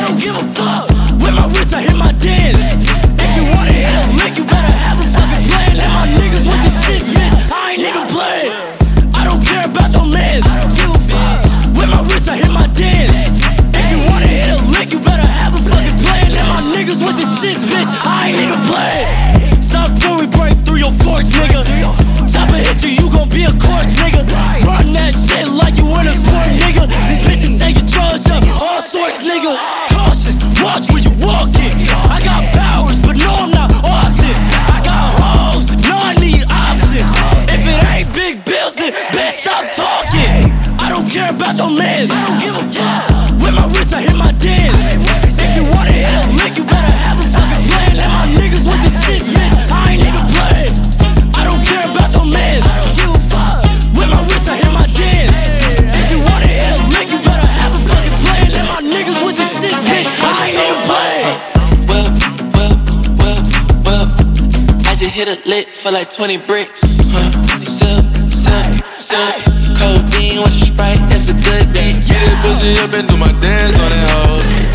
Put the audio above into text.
don't give a fuck. With my wrist, I hit my dance. If you wanna hit a lick, you better have a fucking plan. And my niggas with the shit, bitch, I ain't even playing. I don't care about your mans. I don't give a fuck. With my wrist, I hit my dance. If you wanna hit a lick, you better have a fucking plan. And my niggas with the shit, bitch, I ain't even playing. Stop before we break through your forks, nigga. Chopper hit you, you gon' be a corpse, nigga. Run that shit like you in a sport, nigga. These bitches taking drugs, all sorts, nigga. Cautious, watch where you walking. I got powers, but no, I'm not awesome. I got hoes, no, I need options. If it ain't big bills, then bitch, stop talking. I don't care about your mans. I don't give a fuck. With my wrist, I hit my dance. If you wanna hit a lick, you better have a fucking plan. And my niggas with the shit, bitch, I ain't even playing. I don't care about your mans. I don't give a fuck. With my wrist, I hit my dance. If you wanna hit a lick, you better have a fucking plan. And my niggas with the shit, bitch, I ain't even playing. Well, I just hit a lick for like 20 bricks. Sip, codeine with a Sprite, that's a good bitch. Get that pussy up and do my dance on that hoe.